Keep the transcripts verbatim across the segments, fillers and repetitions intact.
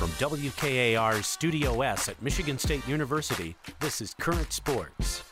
From W K A R's Studio S at Michigan State University, this is Current Sports.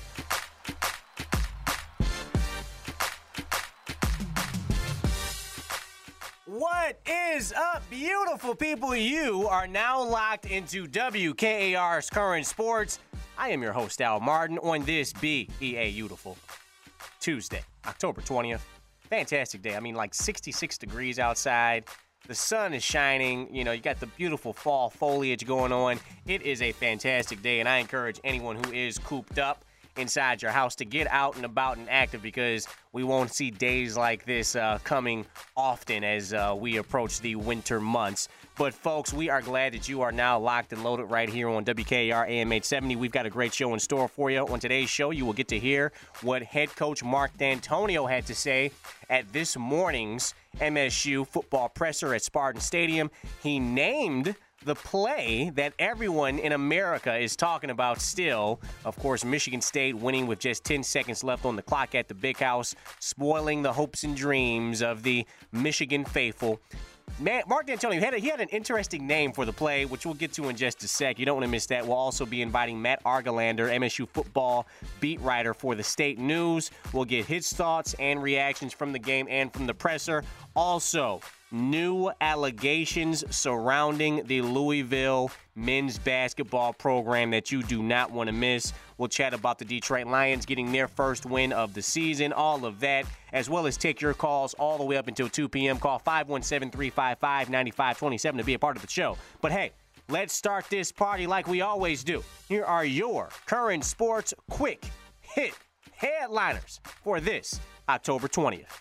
What is up, beautiful people? You are now locked into W K A R's Current Sports. I am your host, Al Martin, on this B E A Beautiful Tuesday, October twentieth. Fantastic day. I mean, like sixty-six degrees outside. The sun is shining. You know, you got the beautiful fall foliage going on. It is a fantastic day, and I encourage anyone who is cooped up inside your house to get out and about and active, because we won't see days like this uh, coming often as uh, we approach the winter months. But, folks, we are glad that you are now locked and loaded right here on W K A R A M eight seventy. We've got a great show in store for you. On today's show, you will get to hear what head coach Mark Dantonio had to say at this morning's M S U football presser at Spartan Stadium. He named the play that everyone in America is talking about still. Of course, Michigan State winning with just ten seconds left on the clock at the Big House, spoiling the hopes and dreams of the Michigan faithful. Man, Mark Dantonio, he had, a, he had an interesting name for the play, which we'll get to in just a sec. You don't want to miss that. We'll also be inviting Matt Argelander, M S U football beat writer for the State News. We'll get his thoughts and reactions from the game and from the presser. Also, new allegations surrounding the Louisville men's basketball program that you do not want to miss. We'll chat about the Detroit Lions getting their first win of the season, all of that, as well as take your calls all the way up until two p.m. Call five one seven, three five five, nine five two seven to be a part of the show. But hey, let's start this party like we always do. Here are your current sports quick hit headliners for this October twentieth.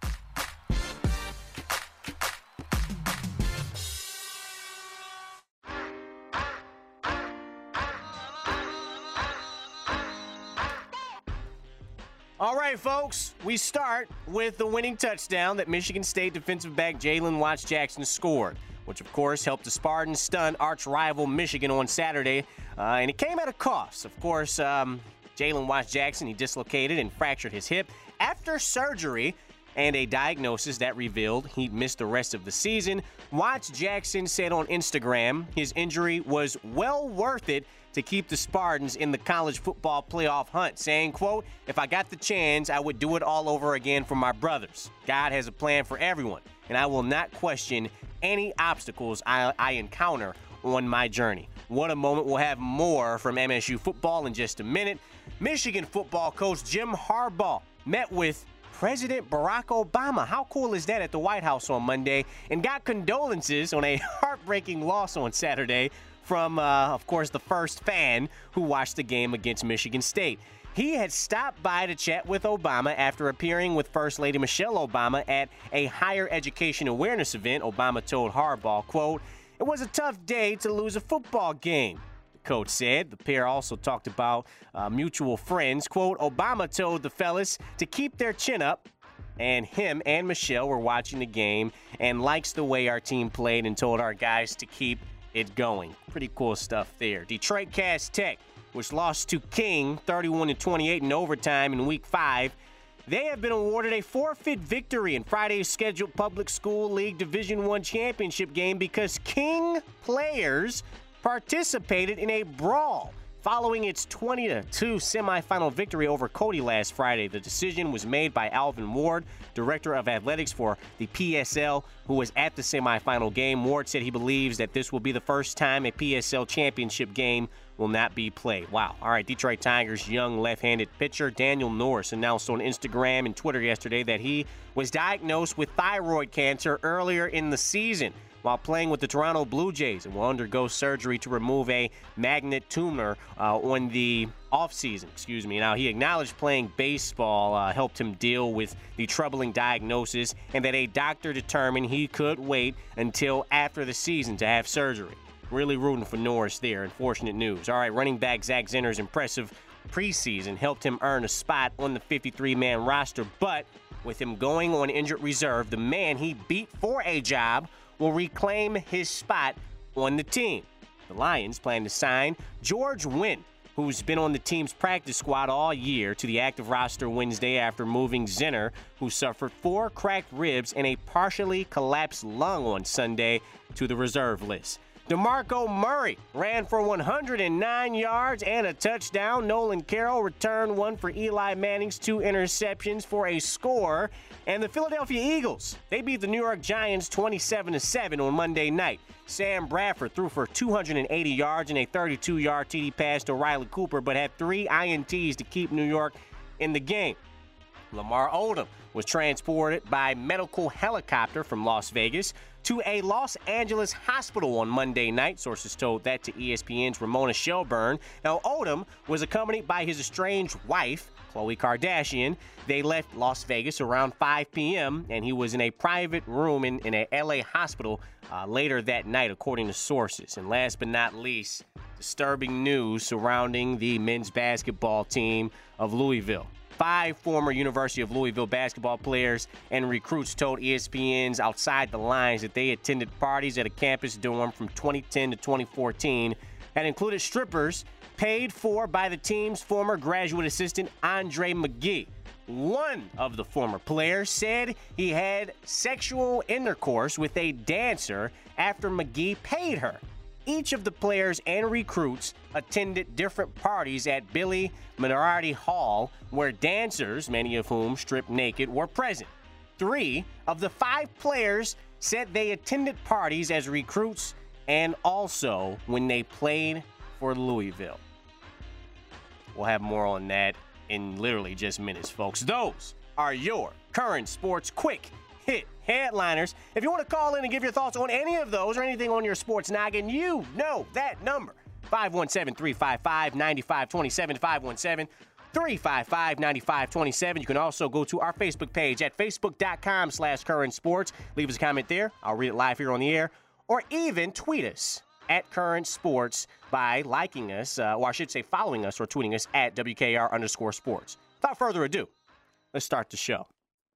All right, folks, we start with the winning touchdown that Michigan State defensive back Jalen Watts Jackson scored, which, of course, helped the Spartans stun arch-rival Michigan on Saturday, uh, and it came at a cost. Of course, um, Jalen Watts Jackson, he dislocated and fractured his hip after surgery and a diagnosis that revealed he'd miss the rest of the season. Watts Jackson said on Instagram his injury was well worth it to keep the Spartans in the college football playoff hunt, saying, quote, "If I got the chance, I would do it all over again for my brothers. God has a plan for everyone, and I will not question any obstacles I, I encounter on my journey." What a moment. We'll have more from M S U football in just a minute. Michigan football coach Jim Harbaugh met with President Barack Obama. How cool is that at the White House on Monday? And got condolences on a heartbreaking loss on Saturday from, uh, of course, the first fan who watched the game against Michigan State. He had stopped by to chat with Obama after appearing with First Lady Michelle Obama at a higher education awareness event. Obama told Harbaugh, quote, "It was a tough day to lose a football game," the coach said. The pair also talked about uh, mutual friends. Quote, "Obama told the fellas to keep their chin up, and him and Michelle were watching the game and likes the way our team played and told our guys to keep it going." Pretty cool stuff there. Detroit Cass Tech, which lost to King thirty-one to twenty-eight in overtime in week five, they have been awarded a forfeit victory in Friday's scheduled Public School League Division I championship game because King players participated in a brawl following its twenty to two semifinal victory over Cody last Friday. The decision was made by Alvin Ward, director of athletics for the P S L, who was at the semifinal game. Ward said he believes that this will be the first time a P S L championship game will not be played. Wow. All right, Detroit Tigers' young left-handed pitcher Daniel Norris announced on Instagram and Twitter yesterday that he was diagnosed with thyroid cancer earlier in the season while playing with the Toronto Blue Jays, and will undergo surgery to remove a magnet tumor uh, on the offseason. Excuse me. Now, he acknowledged playing baseball uh, helped him deal with the troubling diagnosis, and that a doctor determined he could wait until after the season to have surgery. Really rooting for Norris there. Unfortunate news. All right, running back Zach Zenner's impressive preseason helped him earn a spot on the fifty-three man roster, but with him going on injured reserve, the man he beat for a job will reclaim his spot on the team. The Lions plan to sign George Wynn, who's been on the team's practice squad all year, to the active roster Wednesday after moving Zenner, who suffered four cracked ribs and a partially collapsed lung on Sunday, to the reserve list. DeMarco Murray ran for one hundred nine yards and a touchdown. Nolan Carroll returned one for Eli Manning's two interceptions for a score. And the Philadelphia Eagles, they beat the New York Giants twenty-seven to seven on Monday night. Sam Bradford threw for two hundred eighty yards and a thirty-two-yard T D pass to Riley Cooper, but had three I N Ts to keep New York in the game. Lamar Odom was transported by medical helicopter from Las Vegas to a Los Angeles hospital on Monday night. Sources told that to E S P N's Ramona Shelburne. Now, Odom was accompanied by his estranged wife, Khloe Kardashian. They left Las Vegas around five p.m., and he was in a private room in, in a L A hospital uh, later that night, according to sources. And last but not least, disturbing news surrounding the men's basketball team of Louisville. Five former University of Louisville basketball players and recruits told E S P N's Outside the Lines that they attended parties at a campus dorm from twenty ten to twenty fourteen that included strippers paid for by the team's former graduate assistant, Andre McGee. One of the former players said he had sexual intercourse with a dancer after McGee paid her. Each of the players and recruits attended different parties at Billy Minardi Hall, where dancers, many of whom stripped naked, were present. Three of the five players said they attended parties as recruits and also when they played for Louisville. We'll have more on that in literally just minutes, folks. Those are your current sports quick hit headliners. If you want to call in and give your thoughts on any of those or anything on your sports noggin, you know that number. five one seven, three five five, nine five two seven, five one seven, three five five, nine five two seven. You can also go to our Facebook page at facebook.com slash current sports. Leave us a comment there. I'll read it live here on the air. Or even tweet us at current sports by liking us, uh, or I should say following us or tweeting us at W K R underscore sports. Without further ado, let's start the show.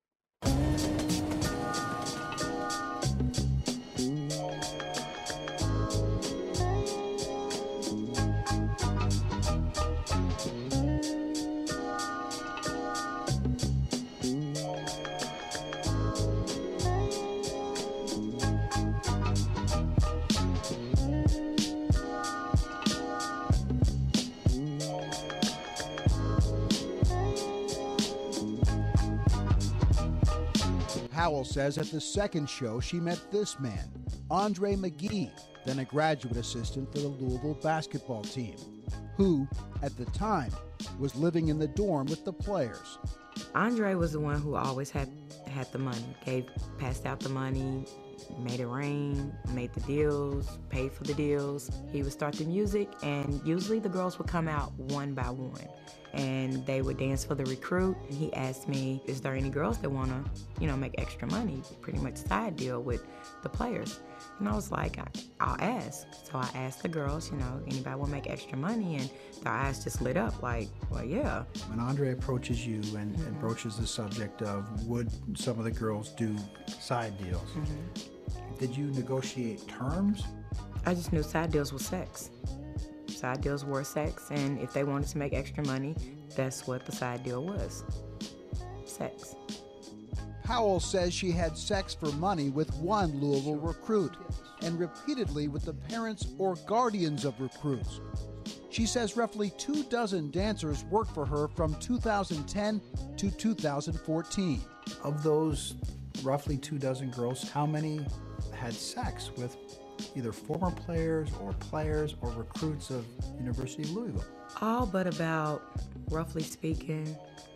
Howell says at the second show she met this man, Andre McGee, then a graduate assistant for the Louisville basketball team, who, at the time, was living in the dorm with the players. Andre was the one who always had, had the money, gave, passed out the money, made it rain, made the deals, paid for the deals. He would start the music, and usually the girls would come out one by one, and they would dance for the recruit. And he asked me, is there any girls that want to, you know, make extra money, pretty much side deal with the players? And I was like, I, I'll ask. So I asked the girls, you know, anybody want to make extra money? And their eyes just lit up like, well, yeah. When Andre approaches you and, mm-hmm. and broaches the subject of would some of the girls do side deals, mm-hmm. did you negotiate terms? I just knew side deals was sex. Side deals were sex, and if they wanted to make extra money, that's what the side deal was. Sex. Howell says she had sex for money with one Louisville recruit and repeatedly with the parents or guardians of recruits. She says roughly two dozen dancers worked for her from two thousand ten to two thousand fourteen. Of those roughly two dozen girls, how many had sex with either former players or players or recruits of University of Louisville? All but about, roughly speaking,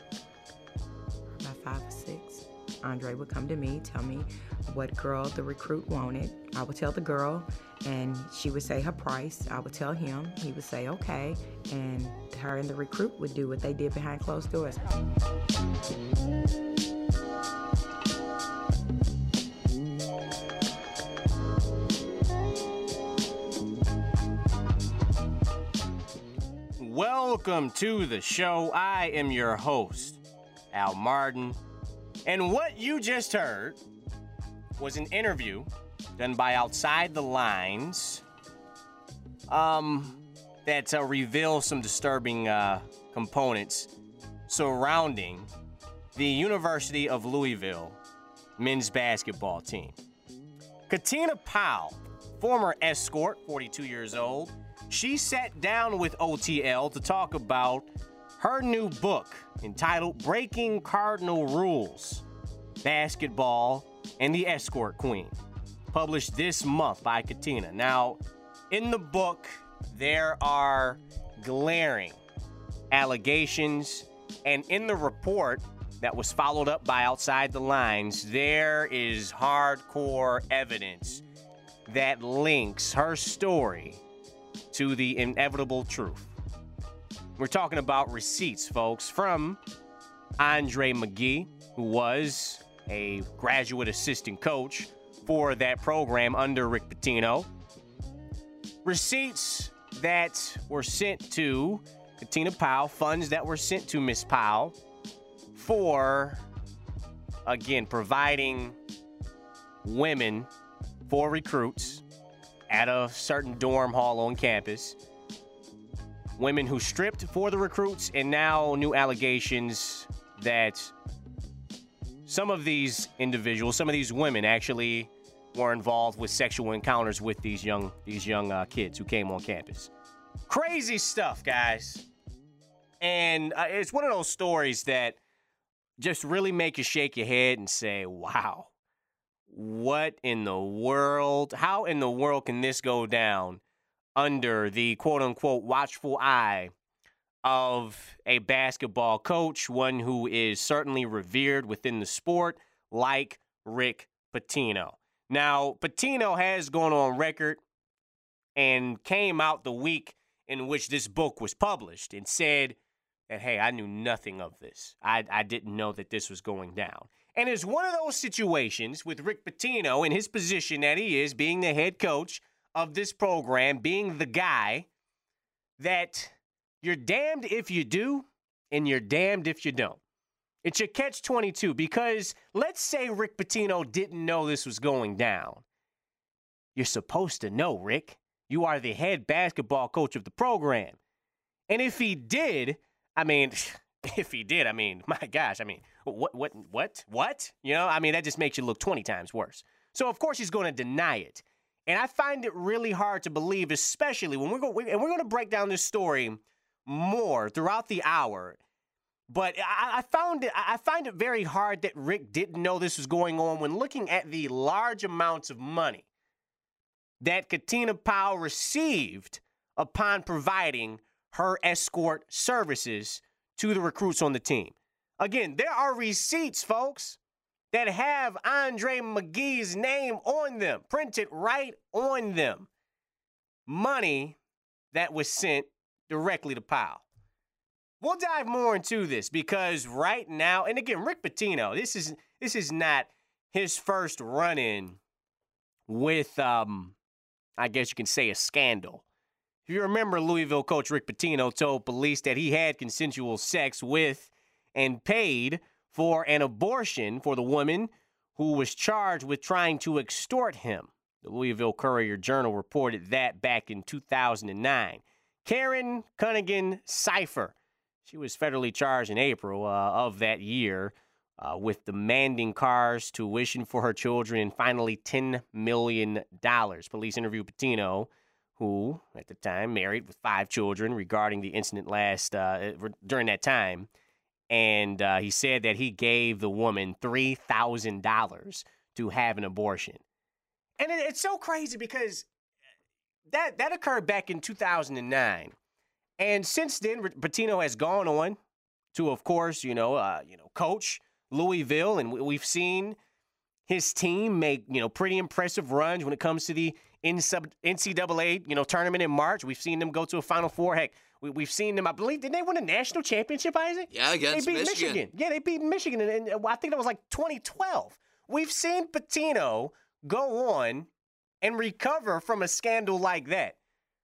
about five or six. Andre would come to me, tell me what girl the recruit wanted. I would tell the girl, and she would say her price. I would tell him, he would say okay, and her and the recruit would do what they did behind closed doors. Welcome to the show. I am your host, Al Martin. And what you just heard was an interview done by Outside the Lines um, that uh, reveals some disturbing uh, components surrounding the University of Louisville men's basketball team. Katina Powell, former escort, forty-two years old, she sat down with O T L to talk about her new book entitled Breaking Cardinal Rules, Basketball and the Escort Queen, published this month by Katina. Now, in the book, there are glaring allegations, and in the report that was followed up by Outside the Lines, there is hardcore evidence that links her story to the inevitable truth. We're talking about receipts, folks, from Andre McGee, who was a graduate assistant coach for that program under Rick Pitino. Receipts that were sent to Katina Powell, funds that were sent to Miss Powell for, again, providing women for recruits at a certain dorm hall on campus. Women who stripped for the recruits, and now new allegations that some of these individuals, some of these women actually were involved with sexual encounters with these young these young uh, kids who came on campus. Crazy stuff, guys. And uh, it's one of those stories that just really make you shake your head and say, wow, what in the world? How in the world can this go down under the quote-unquote watchful eye of a basketball coach, one who is certainly revered within the sport, like Rick Pitino? Now, Pitino has gone on record and came out the week in which this book was published and said that, hey, I knew nothing of this. I, I didn't know that this was going down. And it's one of those situations with Rick Pitino in his position that he is, being the head coach of this program, being the guy, that you're damned if you do and you're damned if you don't. It's your catch twenty-two, because let's say Rick Pitino didn't know this was going down. You're supposed to know, Rick. You are the head basketball coach of the program. And if he did, I mean, if he did, I mean, my gosh, I mean, what, what, what, what? You know, I mean, that just makes you look twenty times worse. So, of course, he's going to deny it. And I find it really hard to believe, especially when we're going, and we're going to break down this story more throughout the hour. But I, I found it, I find it very hard that Rick didn't know this was going on when looking at the large amounts of money that Katina Powell received upon providing her escort services to the recruits on the team. Again, there are receipts, folks, that have Andre McGee's name on them, printed right on them. Money that was sent directly to Powell. We'll dive more into this because right now, and again, Rick Pitino, this is this is not his first run-in with, um, I guess you can say, a scandal. If you remember, Louisville coach Rick Pitino told police that he had consensual sex with and paid for an abortion for the woman who was charged with trying to extort him. The Louisville Courier-Journal reported that back in two thousand nine. Karen Cunningham Cipher, she was federally charged in April uh, of that year uh, with demanding cars, tuition for her children, and finally ten million dollars. Police interviewed Pitino, who at the time married with five children, regarding the incident last uh, during that time. And uh, he said that he gave the woman three thousand dollars to have an abortion. And it, it's so crazy because that, that occurred back in two thousand nine. And since then, Pitino has gone on to, of course, you know, uh, you know, coach Louisville, and we've seen his team make, you know, pretty impressive runs when it comes to the N C double A, you know, tournament in March. We've seen them go to a Final Four. Heck, we, we've seen them, I believe, did they win a national championship, Isaac? Yeah, against they beat Michigan. Michigan. Yeah, they beat Michigan, and, and I think that was like twenty twelve. We've seen Pitino go on and recover from a scandal like that.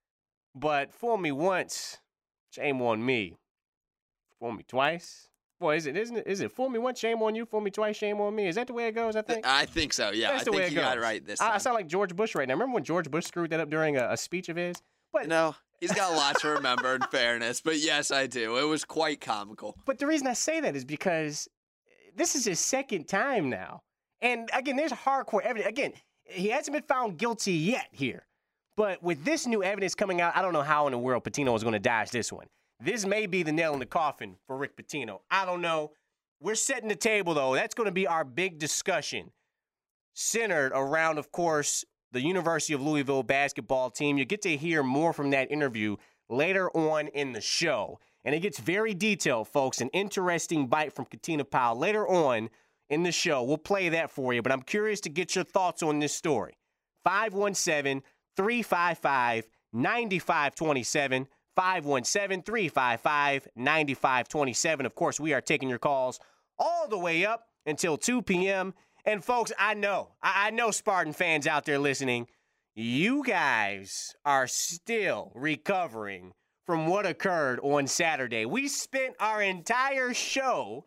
But fool me once, shame on me. Fool me twice. Boy, is it, isn't it, is it fool me once, shame on you, fool me twice, shame on me? Is that the way it goes, I think? I think so, yeah. That's I the think way it you goes. got it right this I, time. I sound like George Bush right now. Remember when George Bush screwed that up during a, a speech of his? But No, he's got a lot to remember, in fairness. But yes, I do. It was quite comical. But the reason I say that is because this is his second time now. And again, there's hardcore evidence. Again, he hasn't been found guilty yet here. But with this new evidence coming out, I don't know how in the world Pitino is going to dodge this one. This may be the nail in the coffin for Rick Pitino. I don't know. We're setting the table, though. That's going to be our big discussion, centered around, of course, the University of Louisville basketball team. You get to hear more from that interview later on in the show. And it gets very detailed, folks. An interesting bite from Katina Powell later on in the show. We'll play that for you, but I'm curious to get your thoughts on this story. five one seven, three five five, nine five two seven. five one seven, three five five, nine five two seven. Of course, we are taking your calls all the way up until two p.m. And, folks, I know, I know Spartan fans out there listening, you guys are still recovering from what occurred on Saturday. We spent our entire show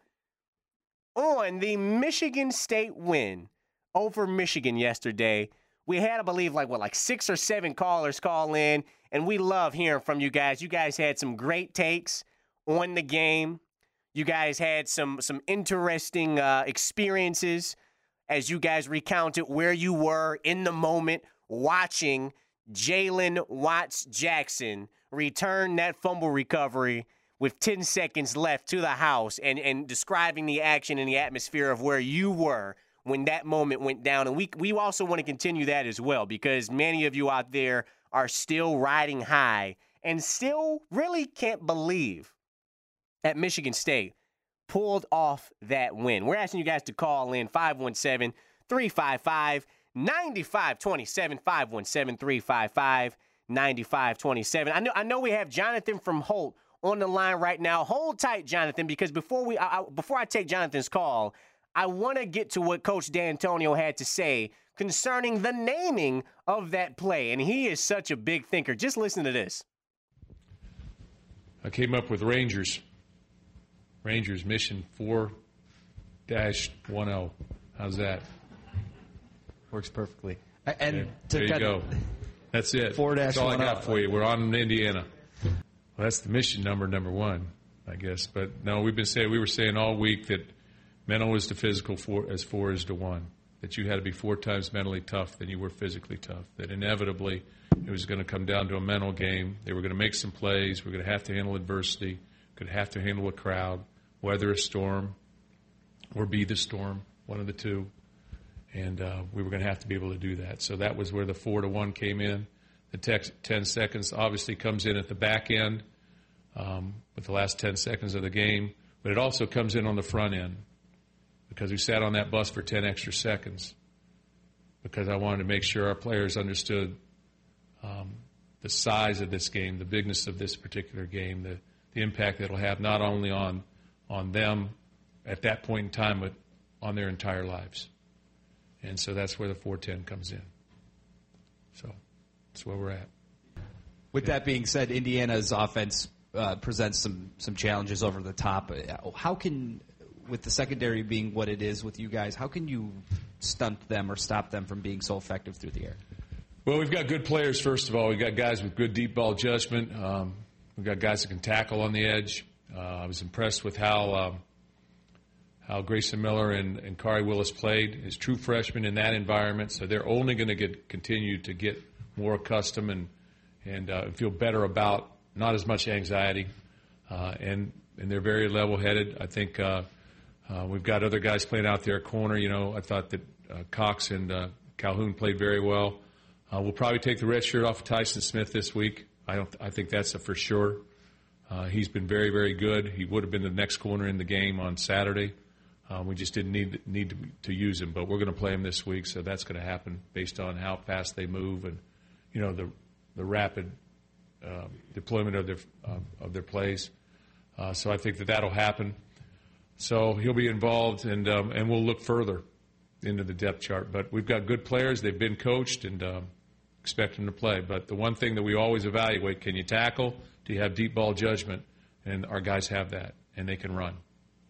on the Michigan State win over Michigan yesterday. We had, I believe, like, what, like six or seven callers call in, and we love hearing from you guys. You guys had some great takes on the game. You guys had some, some interesting uh, experiences as you guys recounted where you were in the moment watching Jalen Watts-Jackson return that fumble recovery with ten seconds left to the house, and, and describing the action and the atmosphere of where you were when that moment went down. And we we also want to continue that as well, because many of you out there are still riding high and still really can't believe that Michigan State pulled off that win. We're asking you guys to call in five one seven, three five five, nine five two seven, five one seven, three five five, nine five two seven. I know I know we have Jonathan from Holt on the line right now. Hold tight, Jonathan, because before we I, before I take Jonathan's call, I want to get to what Coach D'Antonio had to say concerning the naming of that play, and he is such a big thinker. Just listen to this. I came up with Rangers. Rangers mission four dash ten. How's that? Works perfectly. And Okay, to there you cut- go. That's it. four dash That's all I ten. got for you. We're on in Indiana. Well, that's the mission number, number one, I guess. But no, we've been saying we were saying all week that mental is to physical four, as four is to one. That you had to be four times mentally tough than you were physically tough. That inevitably it was going to come down to a mental game. They were going to make some plays. We're going to have to handle adversity. Going to have to handle a crowd, weather a storm, or be the storm, one of the two. And uh, we were going to have to be able to do that. So that was where the four to one came in. The tex- ten seconds obviously comes in at the back end um, with the last ten seconds of the game. But it also comes in on the front end because we sat on that bus for ten extra seconds because I wanted to make sure our players understood um, the size of this game, the bigness of this particular game, the, the impact that it'll have not only on, on them at that point in time, but on their entire lives. And so that's where the four ten comes in. So that's where we're at. With that being said, Indiana's offense uh, presents some, some challenges over the top. How can, with the secondary being what it is with you guys, how can you stunt them or stop them from being so effective through the air? Well, we've got good players, first of all. We've got guys with good deep ball judgment. Um, we've got guys that can tackle on the edge. Uh, I was impressed with how um, how Grayson Miller and, and Kari Willis played as true freshmen in that environment. So they're only going to get continue to get more accustomed and and uh, feel better about not as much anxiety. Uh, and and they're very level-headed. I think uh, uh, we've got other guys playing out there at corner. You know, I thought that uh, Cox and uh, Calhoun played very well. Uh, we'll probably take the red shirt off of Tyson Smith this week. I don't. I think that's a for sure. Uh, he's been very, very good. He would have been the next corner in the game on Saturday. Um, we just didn't need need to, to use him, but we're going to play him this week, so that's going to happen based on how fast they move and, you know, the the rapid uh, deployment of their uh, of their plays. Uh, so I think that that'll happen. So he'll be involved, and um, and we'll look further into the depth chart. But we've got good players; they've been coached, and um, expect them to play. But the one thing that we always evaluate: can you tackle? Do you have deep ball judgment? And our guys have that, and they can run.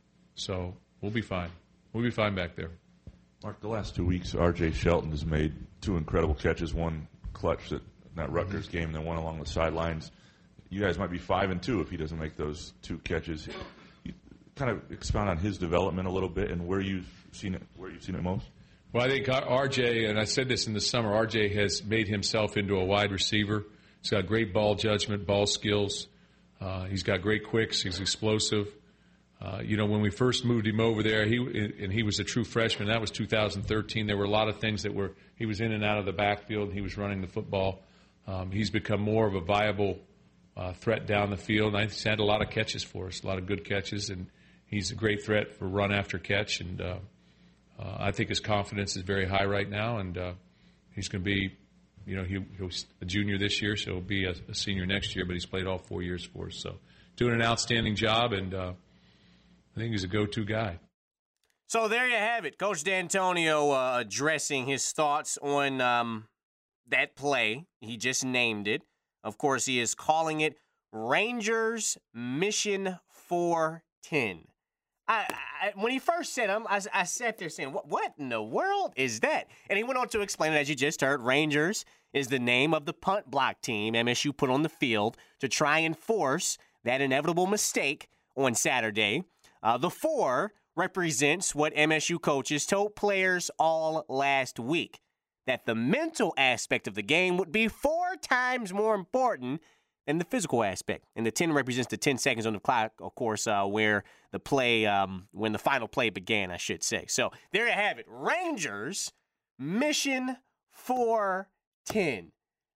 So we'll be fine. We'll be fine back there. Mark, the last two weeks, R J Shelton has made two incredible catches, one clutch that that Rutgers game, and then one along the sidelines. You guys might be five and two if he doesn't make those two catches. You kind of expound on his development a little bit and where you've seen it, where you've seen it most. Well, I think R J, and I said this in the summer, R J has made himself into a wide receiver. He's got great ball judgment, ball skills. Uh, he's got great quicks. He's explosive. Uh, you know, when we first moved him over there, he and he was a true freshman. That was two thousand thirteen. There were a lot of things that were – he was in and out of the backfield, and he was running the football. Um, he's become more of a viable uh, threat down the field. And he's had a lot of catches for us, a lot of good catches, and he's a great threat for run after catch. And uh, uh, I think his confidence is very high right now, and uh, he's going to be – you know, he, he was a junior this year, so he'll be a, a senior next year, but he's played all four years for us. So doing an outstanding job, and uh, I think he's a go-to guy. So there you have it. Coach D'Antonio uh, addressing his thoughts on um, that play. He just named it. Of course, he is calling it Rangers Mission four ten. I, I, when he first said him, I, I sat there saying, what, what in the world is that? And he went on to explain it, as you just heard. Rangers is the name of the punt block team M S U put on the field to try and force that inevitable mistake on Saturday. Uh, the four represents what M S U coaches told players all last week, that the mental aspect of the game would be four times more important than the physical aspect. And the ten represents the ten seconds on the clock, of course, uh, where the play, um, when the final play began, I should say. So there you have it. Rangers, Mission four ten.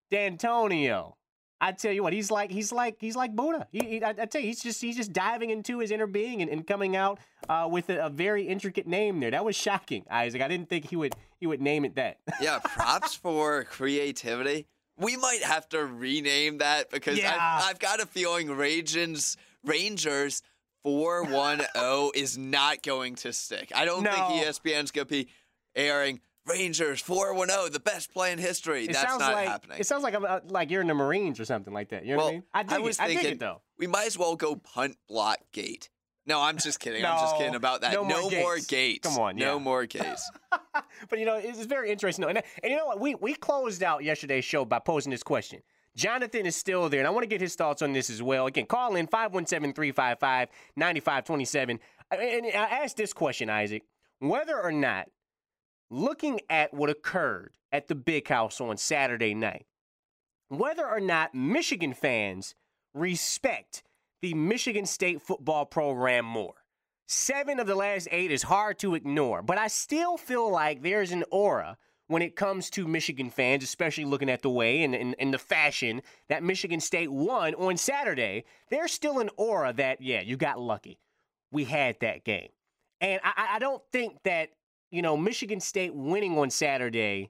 D'Antonio, I tell you what, he's like he's like he's like Buddha. He, he, I, I tell you, he's just he's just diving into his inner being and, and coming out uh, with a, a very intricate name there. That was shocking, Isaac. I didn't think he would he would name it that. Yeah, props for creativity. We might have to rename that because Yeah. I've, I've got a feeling Rangers Rangers four one zero is not going to stick. I don't No. think E S P N's going to be airing Rangers four one zero, the best play in history. It That's sounds not like happening. it sounds like I'm uh, like you're in the Marines or something like that. You know well, what I mean? I dig was it. I thinking dig it though. we might as well go punt block gate. No, I'm just kidding. I'm just No, kidding about that. no more more gates. gates. Come on, no yeah. more gates. But, you know, it's very interesting. And, and you know what? We, we closed out yesterday's show by posing this question. Jonathan is still there, and I want to get his thoughts on this as well. Again, call in five one seven, three five five, nine five two seven. And I asked this question, Isaac, whether or not, looking at what occurred at the Big House on Saturday night, whether or not Michigan fans respect the Michigan State football program more. Seven of the last eight is hard to ignore, but I still feel like there's an aura when it comes to Michigan fans, especially looking at the way and, and, and the fashion that Michigan State won on Saturday. There's still an aura that, yeah, you got lucky. We had that game. And I, I don't think that, you know, Michigan State winning on Saturday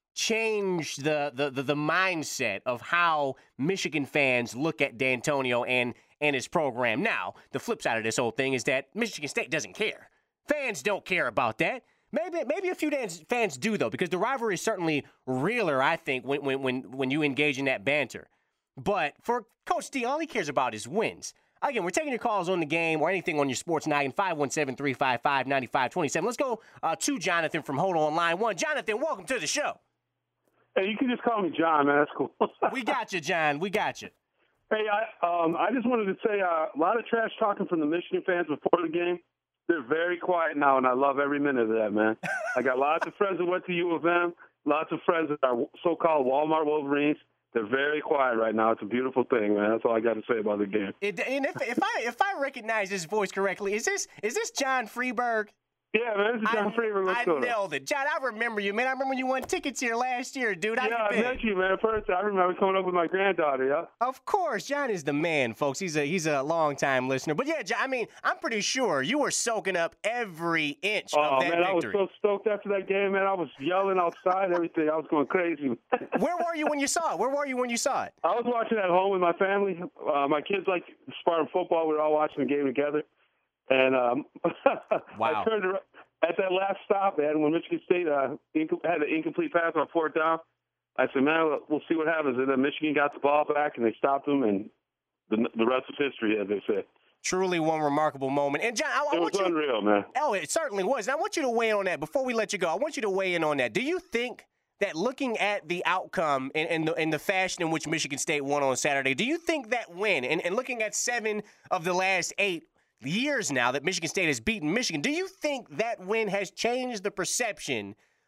changed the, the, the, the mindset of how Michigan fans look at D'Antonio and and his program. Now, the flip side of this whole thing is that Michigan State doesn't care. Fans don't care about that. Maybe maybe a few fans do, though, because the rivalry is certainly realer, I think, when when when, when you engage in that banter. But for Coach D, all he cares about is wins. Again, we're taking your calls on the game or anything on your sports noggin, five one seven, three five five, nine five two seven. Let's go uh, to Jonathan from Hold On Line one. Jonathan, welcome to the show. Hey, you can just call me John, man. That's cool. We got you, John. We got you. Hey, I um, I just wanted to say uh, a lot of trash talking from the Michigan fans before the game. They're very quiet now, and I love every minute of that, man. I got lots of friends that went to U of M, lots of friends that are so-called Walmart Wolverines. They're very quiet right now. It's a beautiful thing, man. That's all I got to say about the game. It, and if, if I if I recognize this voice correctly, is this is this John Freeberg? Yeah, man, this is John I, Freeberg. What's I going on? nailed it. John, I remember you, man. I remember you won tickets here last year, dude. How Yeah, you I been? met you, man. First, I remember coming up with my granddaughter, yeah? Of course, John is the man, folks. He's a he's a long-time listener. But, yeah, John, I mean, I'm pretty sure you were soaking up every inch oh, of that man, victory. I was so stoked after that game, man. I was yelling outside, everything. I was going crazy. Where were you when you saw it? Where were you when you saw it? I was watching at home with my family. Uh, my kids like Spartan football. We were all watching the game together. And um, Wow. I turned around. At that last stop, man, when Michigan State uh, inc- had an incomplete pass on fourth down, I said, man, we'll see what happens. And then Michigan got the ball back, and they stopped them, and the, the rest is history, as they say. Truly one remarkable moment. And, John, I, I It want was you unreal, man. Oh, it certainly was. And I want you to weigh in on that. Before we let you go, I want you to weigh in on that. Do you think that looking at the outcome and, and, the, and the fashion in which Michigan State won on Saturday, do you think that win, and, and looking at seven of the last eight years now that Michigan State has beaten Michigan, do you think that win has changed the perception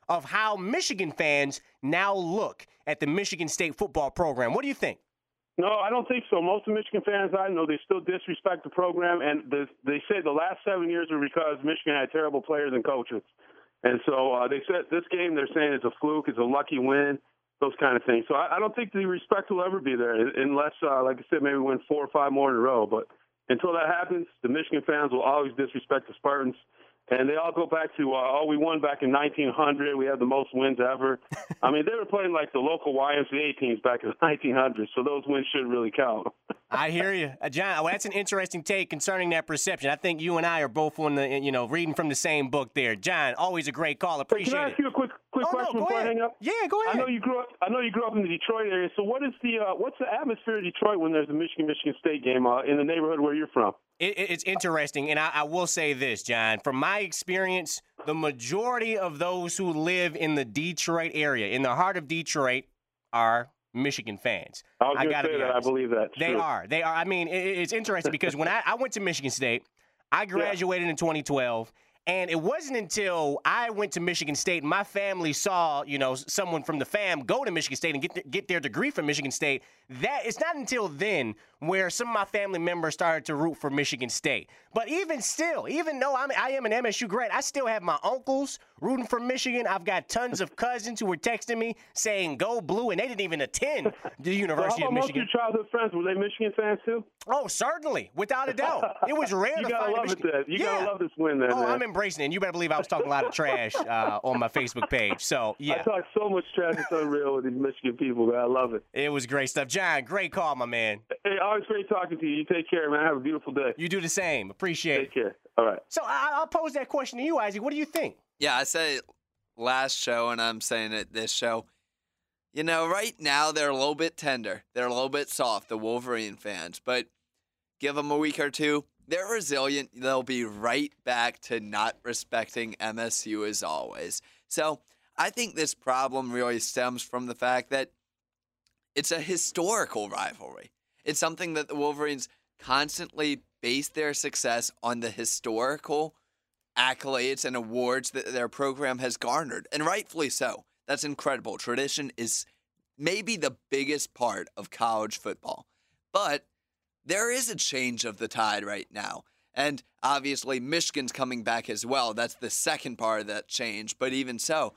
of how Michigan fans now look at the Michigan State football program. What do you think? No, I don't think so. Most of the Michigan fans I know, they still disrespect the program, and the, they say the last seven years were because Michigan had terrible players and coaches. And so uh, they said this game, they're saying it's a fluke, it's a lucky win, those kind of things. So I, I don't think the respect will ever be there unless, uh, like I said, maybe win four or five more in a row. But until that happens, the Michigan fans will always disrespect the Spartans. And they all go back to, uh, oh, we won back in nineteen hundred. We had the most wins ever. I mean, they were playing like the local Y M C A teams back in the nineteen hundreds, so those wins shouldn't really count. I hear you. Uh, John, well, that's an interesting take concerning that perception. I think you and I are both on the, you know, reading from the same book there. John, always a great call. Appreciate it. Can I ask you a quick quick oh, question no, before ahead. I hang up? Yeah, go ahead. I know you grew up. I know you grew up in the Detroit area. So, what is the uh, what's the atmosphere of Detroit when there's a Michigan Michigan State game uh, in the neighborhood where you're from? It, it's interesting, and I, I will say this, John. From my experience, the majority of those who live in the Detroit area, in the heart of Detroit, are Michigan fans. I was going to say that. I believe that. They True. are. They are. I mean, it, it's interesting because when I, I went to Michigan State, I graduated yeah. in twenty twelve. And it wasn't until I went to Michigan State and my family saw, you know, someone from the fam go to Michigan State and get, the, get their degree from Michigan State, that it's not until then where some of my family members started to root for Michigan State. But even still, even though I'm, I am an M S U grad, I still have my uncles rooting for Michigan. I've got tons of cousins who were texting me saying, go blue, and they didn't even attend the University well, how about of Michigan. Most of your childhood friends, were they Michigan fans too? Oh, certainly, without a doubt. It was rare you to gotta find love a Michigan. It, then. You yeah. gotta love this win, then. Oh, man. I'm embracing it. And you better believe I was talking a lot of trash uh, on my Facebook page. So, yeah. I talk so much trash. It's unreal with these Michigan people, man. I love it. It was great stuff. John, great call, my man. Hey, always great talking to you. You take care, man. Have a beautiful day. You do the same. Appreciate take it. Take care. All right. So I- I'll pose that question to you, Isaac. What do you think? Yeah, I said it last show, and I'm saying it this show. You know, right now they're a little bit tender. They're a little bit soft, the Wolverine fans. But give them a week or two. They're resilient. They'll be right back to not respecting M S U as always. So I think this problem really stems from the fact that it's a historical rivalry. It's something that the Wolverines constantly base their success on the historical accolades and awards that their program has garnered, and rightfully so. That's incredible. Tradition is maybe the biggest part of college football. But there is a change of the tide right now. And obviously, Michigan's coming back as well. That's the second part of that change. But even so,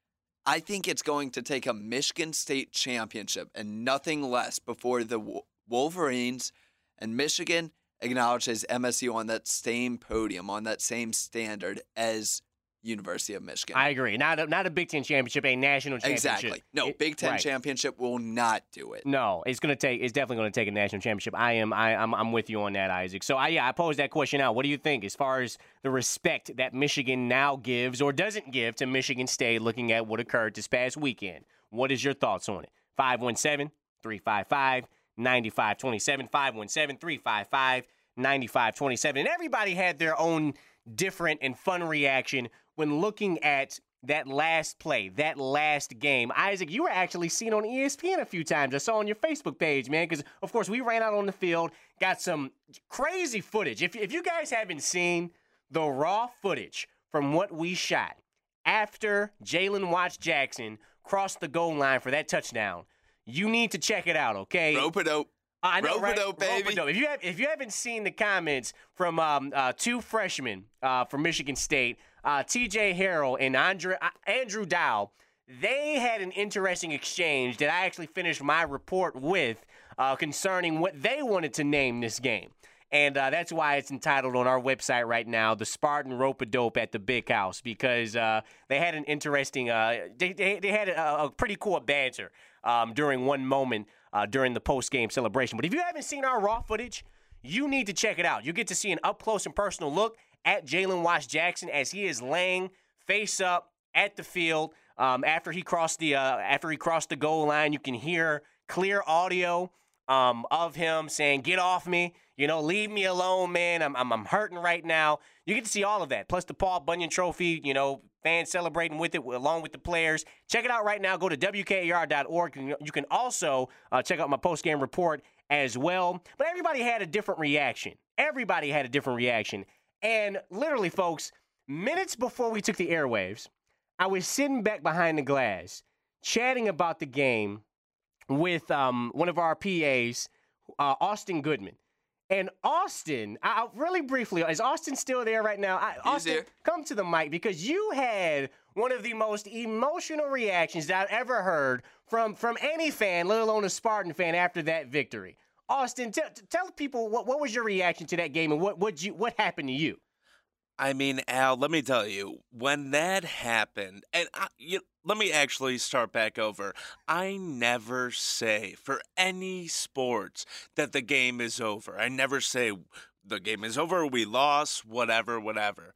I think it's going to take a Michigan State championship and nothing less before the Wolverines and Michigan acknowledges M S U on that same podium, on that same standard as University of Michigan. I agree. Not a, not a Big Ten championship, a national championship. Exactly. No, it, Big Ten right. championship will not do it. No, it's going to take. It's definitely going to take a national championship. I am. I, I'm. I'm with you on that, Isaac. So, I, yeah, I posed that question out. What do you think as far as the respect that Michigan now gives or doesn't give to Michigan State, looking at what occurred this past weekend? What is your thoughts on it? five one seven, three five five, nine five two seven, five one seven, three five five, nine five two seven. And everybody had their own different and fun reaction when looking at that last play, that last game. Isaac, you were actually seen on E S P N a few times. I saw on your Facebook page, man, because, of course, we ran out on the field, got some crazy footage. If, if you guys haven't seen the raw footage from what we shot after Jalen Watts Jackson crossed the goal line for that touchdown, you need to check it out, okay? Rope-a-dope. I know, right? Rope-a-dope, baby. Rope-a-dope. If you have, if you haven't seen the comments from um, uh, two freshmen uh, from Michigan State, uh, T J Harrell and Andre, uh, Andrew Dow, they had an interesting exchange that I actually finished my report with uh, concerning what they wanted to name this game. And uh, that's why it's entitled on our website right now, The Spartan Rope-a-Dope at the Big House, because uh, they had an interesting, uh, they, they, they had a, a pretty cool banter um, during one moment uh, during the post-game celebration. But if you haven't seen our raw footage, you need to check it out. You get to see an up-close and personal look at Jalen Watts Jackson as he is laying face up at the field um, after he crossed the uh, after he crossed the goal line. You can hear clear audio um, of him saying, "Get off me. You know, leave me alone, man. I'm, I'm I'm hurting right now." You get to see all of that, plus the Paul Bunyan Trophy, you know, fans celebrating with it along with the players. Check it out right now. Go to W K A R dot org. You can also uh, check out my post-game report as well. But everybody had a different reaction. Everybody had a different reaction. And literally, folks, minutes before we took the airwaves, I was sitting back behind the glass, chatting about the game with um, one of our P As, uh, Austin Goodman. And Austin, I, really briefly, is Austin still there right now? I, He's Austin, here. come to the mic because you had one of the most emotional reactions that I've ever heard from, from any fan, let alone a Spartan fan, after that victory. Austin, t- t- tell people what, what was your reaction to that game and what what you what happened to you? I mean, Al, let me tell you, when that happened, and I, you, let me actually start back over. I never say for any sports that the game is over. I never say the game is over, we lost, whatever, whatever.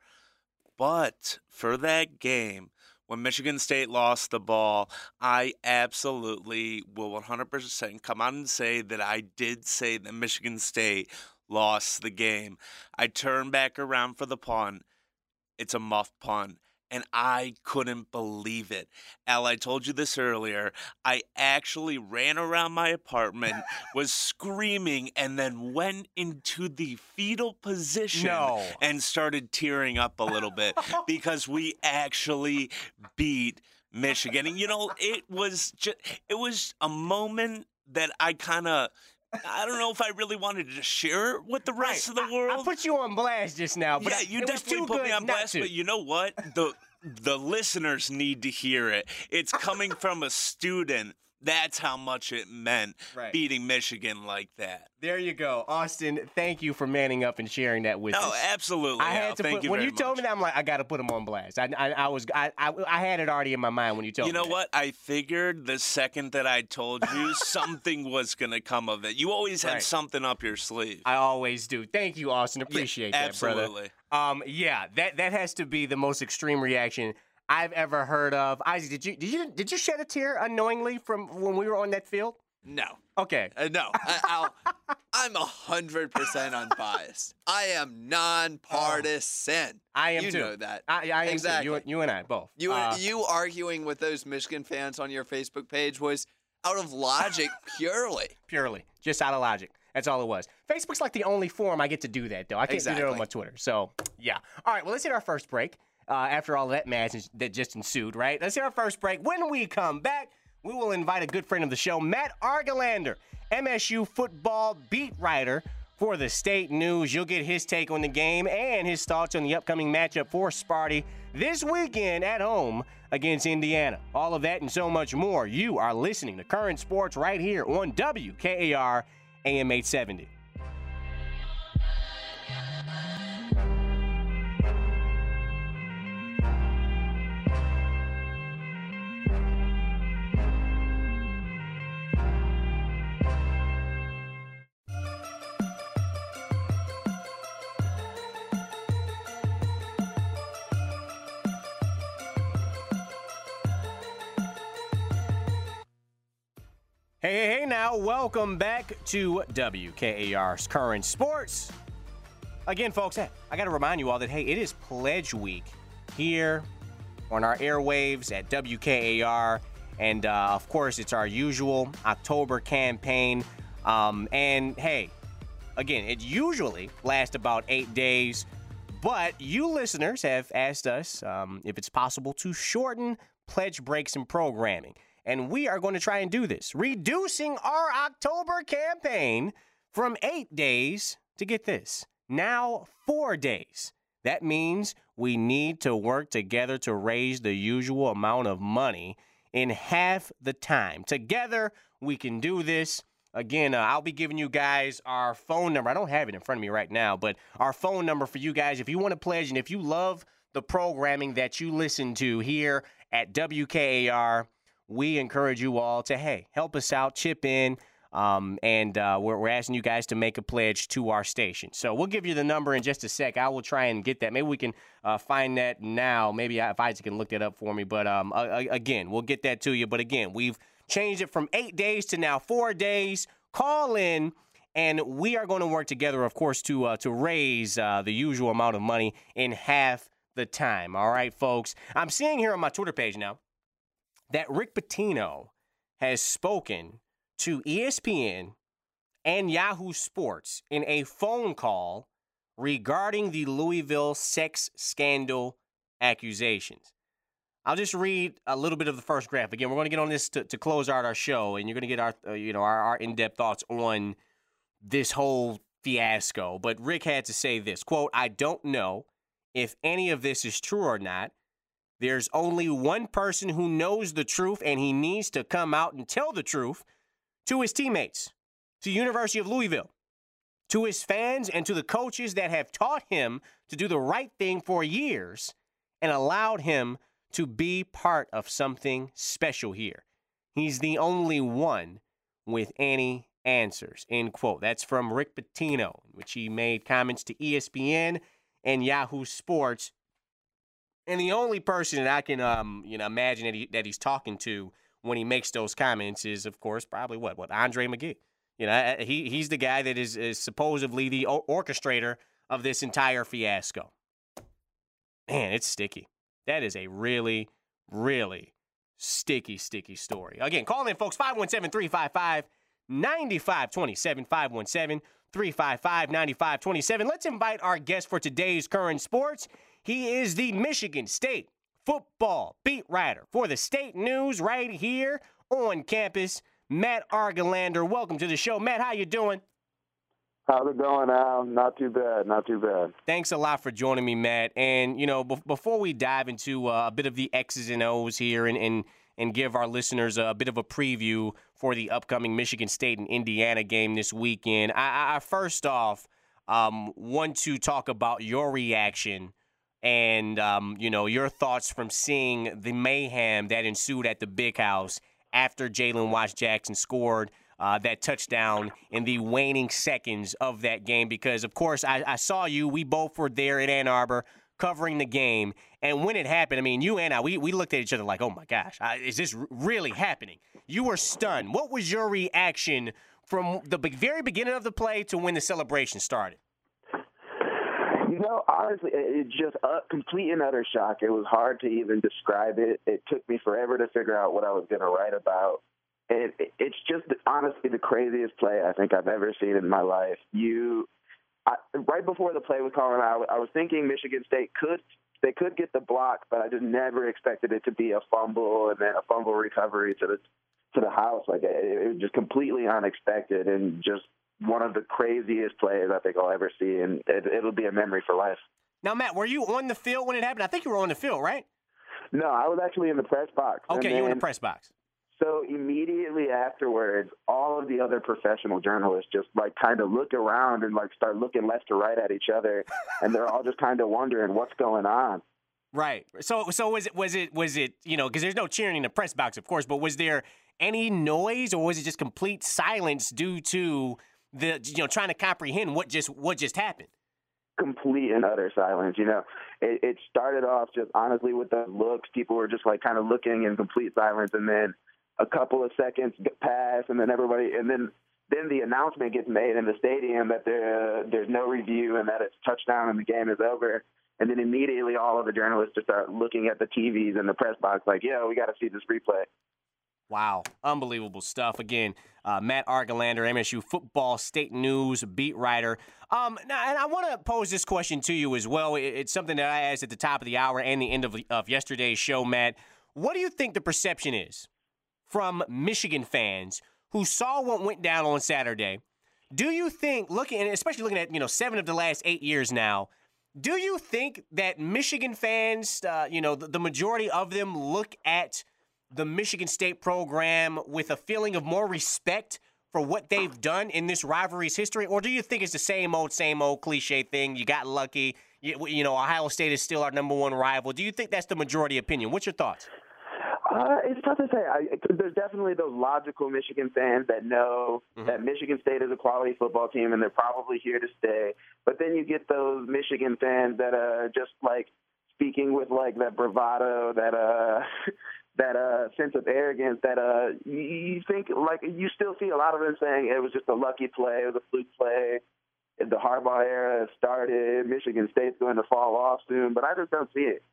But for that game, when Michigan State lost the ball, I absolutely will one hundred percent come out and say that I did say that Michigan State lost the game. I turned back around for the punt. It's a muff punt. And I couldn't believe it. Al, I told you this earlier. I actually ran around my apartment, was screaming, and then went into the fetal position No. and started tearing up a little bit because we actually beat Michigan. And, you know, it was just, it was a moment that I kind of, I don't know if I really wanted to share it with the rest Right. of the world. I, I put you on blast just now, but yeah, I- you it was definitely too put me good on not blast, to. but you know what? The the listeners need to hear it. It's coming from a student. That's how much it meant Right. beating Michigan like that. There you go, Austin. Thank you for manning up and sharing that with No, us. absolutely. I Al. had to Thank put you when very you told much. me that I'm like I got to put him on blast. I I, I was I, I I had it already in my mind when you told You me. know that. what? I figured the second that I told you, something was going to come of it. You always had Right. something up your sleeve. I always do. Thank you, Austin. Appreciate Yeah, that, brother. absolutely. Um, yeah, that that has to be the most extreme reaction I've ever heard of. Isaac, did you did you did you shed a tear unknowingly from when we were on that field? No. Okay. Uh, no. I, I'll, I'm one hundred percent unbiased. I am nonpartisan. I am you too. You know that. I, I am exactly. too. You, you and I both. You, Uh, you arguing with those Michigan fans on your Facebook page was out of logic purely. purely just out of logic. That's all it was. Facebook's like the only forum I get to do that, though. I can't do that on Exactly. my Twitter. So, yeah. All right, well, let's hit our first break uh, after all that madness that just ensued, right? Let's hit our first break. When we come back, we will invite a good friend of the show, Matt Argelander, M S U football beat writer for the State News. You'll get his take on the game and his thoughts on the upcoming matchup for Sparty this weekend at home against Indiana. All of that and so much more. You are listening to Current Sports right here on W K A R A M eight seventy. Hey, hey, hey now, welcome back to W K A R's Current Sports. Again, folks, hey, I got to remind you all that, hey, it is Pledge Week here on our airwaves at W K A R. And, uh, of course, it's our usual October campaign. Um, and, hey, again, it usually lasts about eight days. But you listeners have asked us um, if it's possible to shorten pledge breaks in programming. And we are going to try and do this, reducing our October campaign from eight days to, get this, now four days. That means we need to work together to raise the usual amount of money in half the time. Together, we can do this. Again, uh, I'll be giving you guys our phone number. I don't have it in front of me right now, but our phone number for you guys, if you want to pledge and if you love the programming that you listen to here at W K A R, we encourage you all to, hey, help us out, chip in, um, and uh, we're, we're asking you guys to make a pledge to our station. So we'll give you the number in just a sec. I will try and get that. Maybe we can uh, find that now. Maybe if Isaac can look that up for me. But, um, uh, again, we'll get that to you. But, again, we've changed it from eight days to now four days. Call in, and we are going to work together, of course, to, uh, to raise uh, the usual amount of money in half the time. All right, folks? I'm seeing here on my Twitter page now that Rick Pitino has spoken to E S P N and Yahoo Sports in a phone call regarding the Louisville sex scandal accusations. I'll just read a little bit of the first graph. Again, we're going to get on this to, to close out our show, and you're going to get our, uh, you know, our, our in-depth thoughts on this whole fiasco. But Rick had to say this, quote, "I don't know if any of this is true or not. There's only one person who knows the truth, and he needs to come out and tell the truth to his teammates, to the University of Louisville, to his fans, and to the coaches that have taught him to do the right thing for years and allowed him to be part of something special here. He's the only one with any answers," end quote. That's from Rick Pitino, in which he made comments to E S P N and Yahoo Sports. And the only person that I can, um, you know, imagine that, he, that he's talking to when he makes those comments is, of course, probably what, what Andre McGee. You know, he he's the guy that is, is supposedly the orchestrator of this entire fiasco. Man, it's sticky. That is a really, really sticky, sticky story. Again, call in, folks, five one seven, three five five, nine five two seven, five one seven, three five five, nine five two seven. Let's invite our guest for today's Current Sports. He is the Michigan State football beat writer for the State News right here on campus, Matt Argelander. Welcome to the show. Matt, how you doing? How's it going, Al? Not too bad, not too bad. Thanks a lot for joining me, Matt. And, you know, b- before we dive into uh, a bit of the X's and O's here and, and, and give our listeners a bit of a preview for the upcoming Michigan State and Indiana game this weekend, I, I first off um, want to talk about your reaction and, um, you know, your thoughts from seeing the mayhem that ensued at the Big House after Jalen Watts-Jackson scored Uh, that touchdown in the waning seconds of that game, because, of course, I, I saw you. We both were there at Ann Arbor covering the game. And when it happened, I mean, you and I, we, we looked at each other like, oh, my gosh, uh, is this r- really happening? You were stunned. What was your reaction from the be- very beginning of the play to when the celebration started? You know, honestly, it, it just a complete and utter shock. It was hard to even describe it. It took me forever to figure out what I was going to write about. It, it's just honestly the craziest play I think I've ever seen in my life. You, I, right before the play was calling out, I was thinking Michigan State could they could get the block, but I just never expected it to be a fumble and then a fumble recovery to the to the house. Like it, it was just completely unexpected and just one of the craziest plays I think I'll ever see, and it, it'll be a memory for life. Now, Matt, were you on the field when it happened? I think you were on the field, right? No, I was actually in the press box. Okay, you were in the press box. So immediately afterwards, all of the other professional journalists just like kind of look around and like start looking left to right at each other, and they're all just kind of wondering what's going on. Right. So, so was it was it was it you know, because there's no cheering in the press box, of course, but was there any noise, or was it just complete silence due to the you know trying to comprehend what just what just happened? Complete and utter silence. You know, it, it started off just honestly with the looks. People were just like kind of looking in complete silence, and then a couple of seconds pass, and then everybody, and then then the announcement gets made in the stadium that there uh, there's no review and that it's touchdown and the game is over. And then immediately all of the journalists just start looking at the T Vs and the press box like, yeah, we got to see this replay. Wow. Unbelievable stuff. Again, uh, Matt Argelander, M S U Football State News beat writer. Um, now, and I want to pose this question to you as well. It's something that I asked at the top of the hour and the end of, of yesterday's show, Matt. What do you think the perception is from Michigan fans who saw what went down on Saturday? Do you think, looking, and especially looking at, you know, seven of the last eight years now, do you think that Michigan fans, uh, you know, the, the majority of them look at the Michigan State program with a feeling of more respect for what they've done in this rivalry's history? Or do you think it's the same old, same old cliche thing? You got lucky. You, you know, Ohio State is still our number one rival. Do you think that's the majority opinion? What's your thoughts? Uh, it's tough to say. I, there's definitely those logical Michigan fans that know mm-hmm. that Michigan State is a quality football team and they're probably here to stay. But then you get those Michigan fans that are just like speaking with like that bravado, that uh, that uh, sense of arrogance that uh, you, you think like you still see a lot of them saying it was just a lucky play, it was a fluke play. The Harbaugh era started. Michigan State's going to fall off soon, but I just don't see it.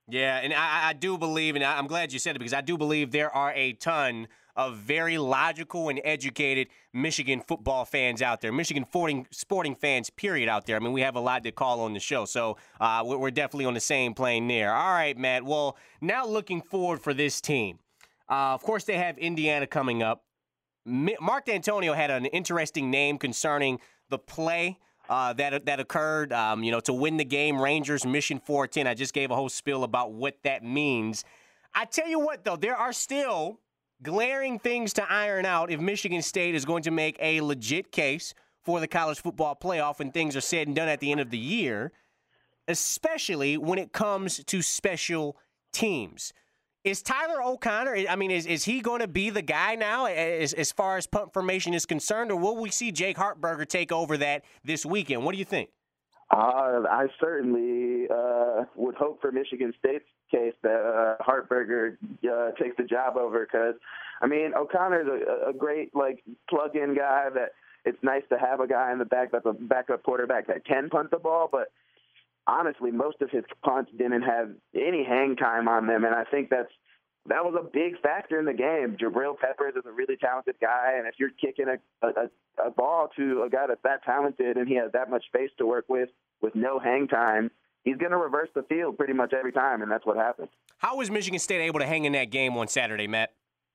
Yeah, and I, I do believe, and I'm glad you said it because I do believe there are a ton of very logical and educated Michigan football fans out there, Michigan sporting, sporting fans, period, out there. I mean, we have a lot to call on the show, so uh, we're definitely on the same plane there. All right, Matt. Well, now looking forward for this team. Uh, of course, they have Indiana coming up. Mark D'Antonio had an interesting name concerning the play uh, that that occurred, um, you know, to win the game, Rangers, Mission four ten. I just gave a whole spiel about what that means. I tell you what, though, there are still glaring things to iron out if Michigan State is going to make a legit case for the college football playoff when things are said and done at the end of the year, especially when it comes to special teams. Is Tyler O'Connor, I mean, is, is he going to be the guy now as, as far as punt formation is concerned, or will we see Jake Hartberger take over that this weekend? What do you think? Uh, I certainly uh, would hope for Michigan State's case that uh, Hartberger uh, takes the job over because, I mean, O'Connor's a, a great, like, plug-in guy that it's nice to have a guy in the back that's a backup quarterback that can punt the ball, but honestly, most of his punts didn't have any hang time on them, and I think that's that was a big factor in the game. Jabril Peppers is a really talented guy, and if you're kicking a, a, a ball to a guy that's that talented and he has that much space to work with with no hang time, he's going to reverse the field pretty much every time, and that's what happened. How was Michigan State able to hang in that game on Saturday, Matt?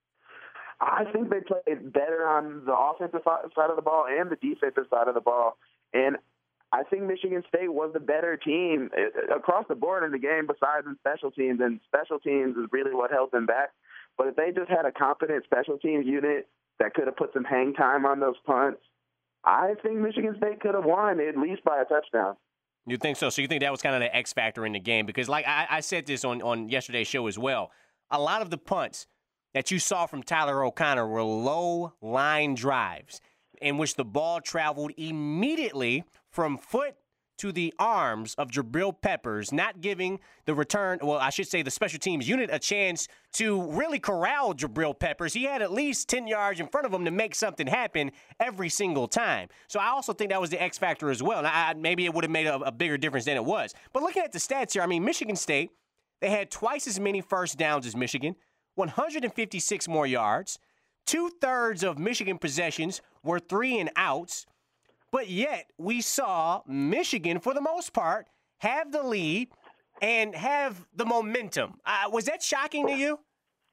I think they played better on the offensive side of the ball and the defensive side of the ball, and I think Michigan State was the better team across the board in the game besides in special teams, and special teams is really what held them back. But if they just had a competent special teams unit that could have put some hang time on those punts, I think Michigan State could have won at least by a touchdown. You think so? So you think that was kind of the X factor in the game? Because like I, I said this on, on yesterday's show as well, a lot of the punts that you saw from Tyler O'Connor were low line drives in which the ball traveled immediately from foot to the arms of Jabril Peppers, not giving the return, well, I should say the special teams unit, a chance to really corral Jabril Peppers. He had at least ten yards in front of him to make something happen every single time. So I also think that was the X factor as well. And I, maybe it would have made a, a bigger difference than it was. But looking at the stats here, I mean, Michigan State, they had twice as many first downs as Michigan, one hundred fifty-six more yards. Two-thirds of Michigan possessions were three and outs. But yet, we saw Michigan, for the most part, have the lead and have the momentum. Uh, was that shocking to you?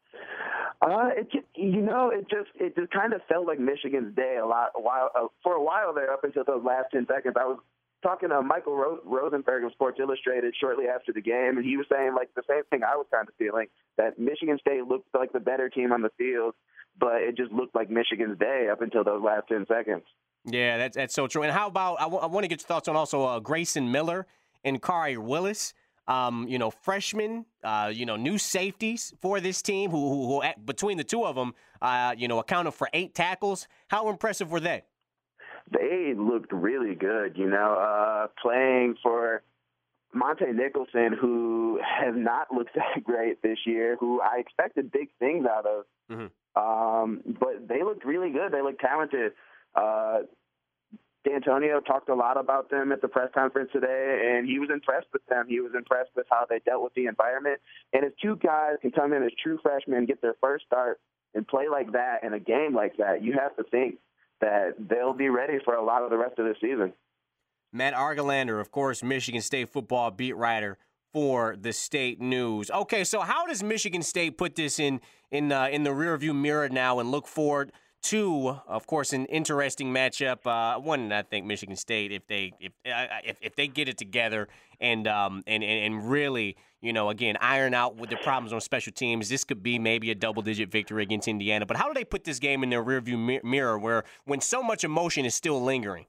Uh, it just, you know, it just it just kind of felt like Michigan's day a lot. A while uh, for a while there, up until those last ten seconds, I was talking to Michael Ro- Rosenberg of Sports Illustrated shortly after the game, and he was saying like the same thing I was kind of feeling, that Michigan State looked like the better team on the field, but it just looked like Michigan's day up until those last ten seconds. Yeah, that's that's so true. And how about, I, w- I want to get your thoughts on also uh, Grayson Miller and Kari Willis, um, you know, freshmen, uh, you know, new safeties for this team who, who, who between the two of them, uh, you know, accounted for eight tackles. How impressive were they? They looked really good, you know, uh, playing for Monte Nicholson, who has not looked that great this year, who I expected big things out of. Mm-hmm. Um, but they looked really good. They looked talented. Uh, D'Antonio talked a lot about them at the press conference today, and he was impressed with them. He was impressed with how they dealt with the environment. And if two guys can come in as true freshmen, get their first start, and play like that in a game like that, you have to think that they'll be ready for a lot of the rest of the season. Matt Argelander, of course, Michigan State football beat writer for the State News. Okay, so how does Michigan State put this in in uh, in the rearview mirror now and look forward to, of course, an interesting matchup? Uh, one, I think Michigan State, if they if uh, if, if they get it together and um and, and and really, you know, again, iron out with the problems on special teams, this could be maybe a double-digit victory against Indiana. But how do they put this game in their rearview mirror, where when so much emotion is still lingering?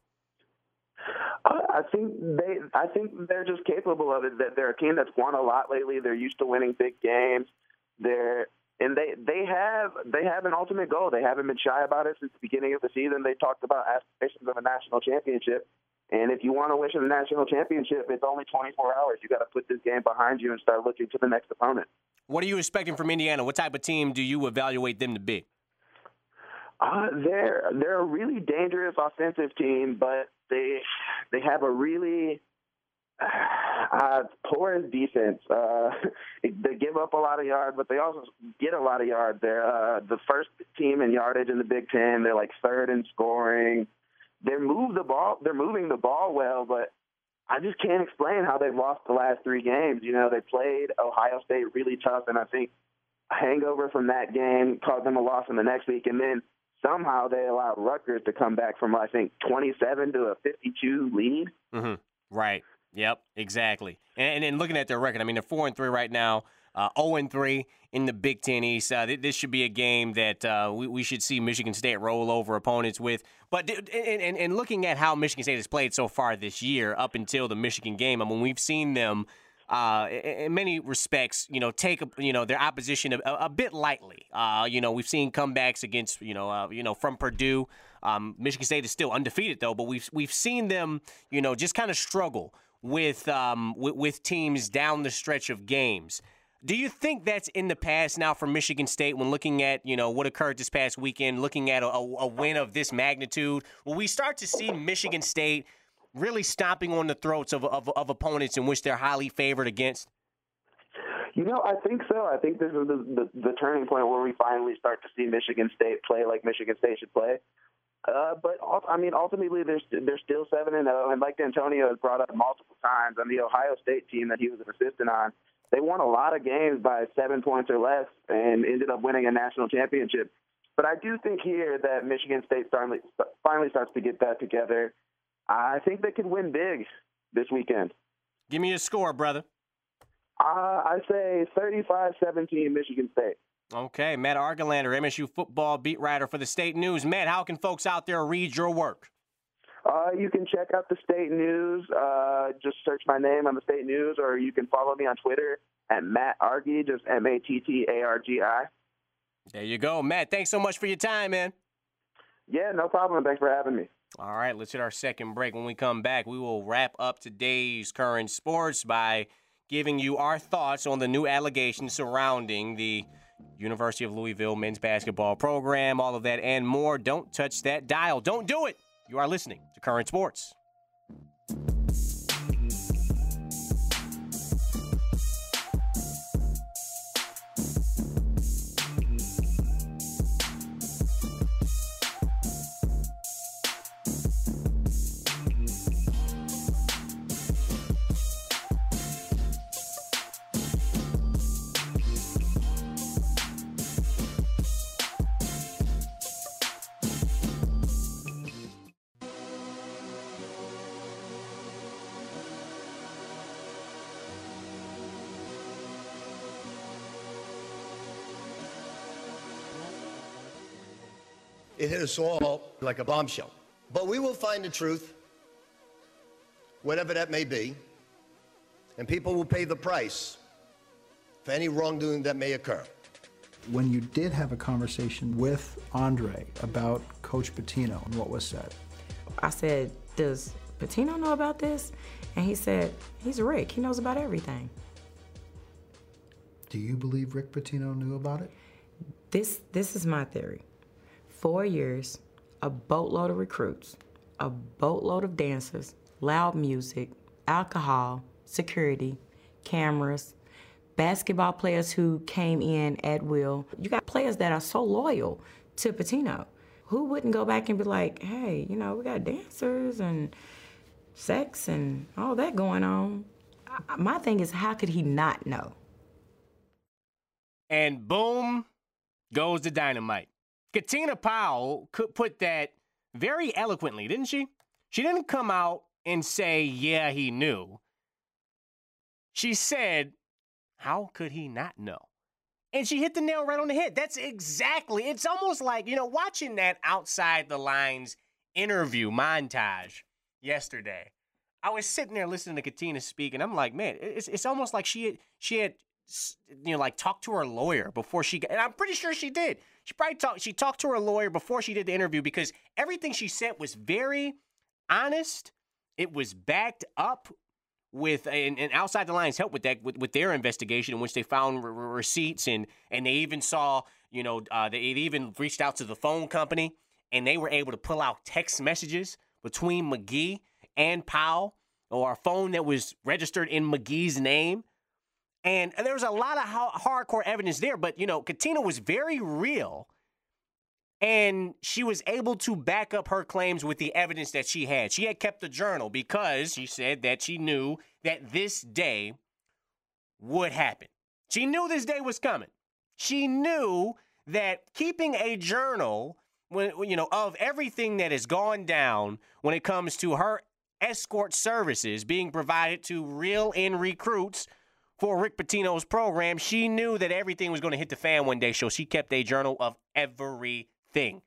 I think they. I think they're just capable of it. That they're a team that's won a lot lately. They're used to winning big games. They're and they they have they have an ultimate goal. They haven't been shy about it since the beginning of the season. They talked about aspirations of a national championship. And if you want to win a national championship, it's only twenty-four hours. You got to put this game behind you and start looking to the next opponent. What are you expecting from Indiana? What type of team do you evaluate them to be? Uh, they're they're a really dangerous offensive team, but they they have a really Uh, poor as defense. Uh, they give up a lot of yards, but they also get a lot of yards. They're uh, the first team in yardage in the Big Ten. They're like third in scoring. They move the ball. They're moving the ball well, but I just can't explain how they've lost the last three games. You know, they played Ohio State really tough, and I think a hangover from that game caused them a loss in the next week. And then somehow they allowed Rutgers to come back from, I think, twenty-seven to a fifty-two lead. Mm-hmm. Right. Yep, exactly. And and looking at their record, I mean, they're four and three right now, uh, zero and three in the Big Ten East. Uh, this should be a game that uh, we, we should see Michigan State roll over opponents with. But and, and, and looking at how Michigan State has played so far this year, up until the Michigan game, I mean, we've seen them uh, in many respects, you know, take you know their opposition a, a bit lightly. Uh, you know, we've seen comebacks against you know uh, you know from Purdue. Um, Michigan State is still undefeated though, but we've we've seen them you know just kind of struggle with, um, with with teams down the stretch of games. Do you think that's in the past now for Michigan State when looking at, you know, what occurred this past weekend, looking at a, a win of this magnitude? Will we start to see Michigan State really stomping on the throats of, of, of opponents in which they're highly favored against? You know, I think so. I think this is the, the, the turning point where we finally start to see Michigan State play like Michigan State should play. Uh, but, I mean, ultimately, they're, they're still seven and oh, and like Antonio has brought up multiple times, on the Ohio State team that he was an assistant on, they won a lot of games by seven points or less and ended up winning a national championship. But I do think here that Michigan State finally, finally starts to get that together. I think they could win big this weekend. Give me a score, brother. Uh, I say thirty-five seventeen Michigan State. Okay, Matt Argelander, M S U football beat writer for the State News. Matt, how can folks out there read your work? Uh, you can check out the State News. Uh, just search my name on the State News, or you can follow me on Twitter at Matt Argy, just M A T T A R G I. There you go. Matt, thanks so much for your time, man. Yeah, no problem. Thanks for having me. All right, let's hit our second break. When we come back, we will wrap up today's current sports by giving you our thoughts on the new allegations surrounding the University of Louisville men's basketball program, all of that and more. Don't touch that dial. Don't do it. You are listening to Current Sports. It hit us all like a bombshell. But we will find the truth, whatever that may be, and people will pay the price for any wrongdoing that may occur. When you did have a conversation with Andre about Coach Pitino and what was said, I said, does Pitino know about this? And he said, he's Rick. He knows about everything. Do you believe Rick Pitino knew about it? This, this is my theory. Four years, a boatload of recruits, a boatload of dancers, loud music, alcohol, security, cameras, basketball players who came in at will. You got players that are so loyal to Pitino. Who wouldn't go back and be like, hey, you know, we got dancers and sex and all that going on. My thing is, how could he not know? And boom goes the dynamite. Katina Powell could put that very eloquently, didn't she? She didn't come out and say, yeah, he knew. She said, how could he not know? And she hit the nail right on the head. That's exactly, it's almost like, you know, watching that Outside the Lines interview montage yesterday. I was sitting there listening to Katina speak, and I'm like, man, it's it's almost like she had, she had, you know, like talked to her lawyer before she got, and I'm pretty sure she did. She probably talked, she talked to her lawyer before she did the interview because everything she said was very honest. It was backed up with, and, and Outside the Lines helped with that, with, with their investigation in which they found re- receipts and, and they even saw, you know, uh, they even reached out to the phone company and they were able to pull out text messages between McGee and Powell or a phone that was registered in McGee's name. And there was a lot of hardcore evidence there, but, you know, Katina was very real, and she was able to back up her claims with the evidence that she had. She had kept a journal because she said that she knew that this day would happen. She knew this day was coming. She knew that keeping a journal, when you know, of everything that has gone down when it comes to her escort services being provided to reel-in recruits for Rick Pitino's program, she knew that everything was going to hit the fan one day, so she kept a journal of everything.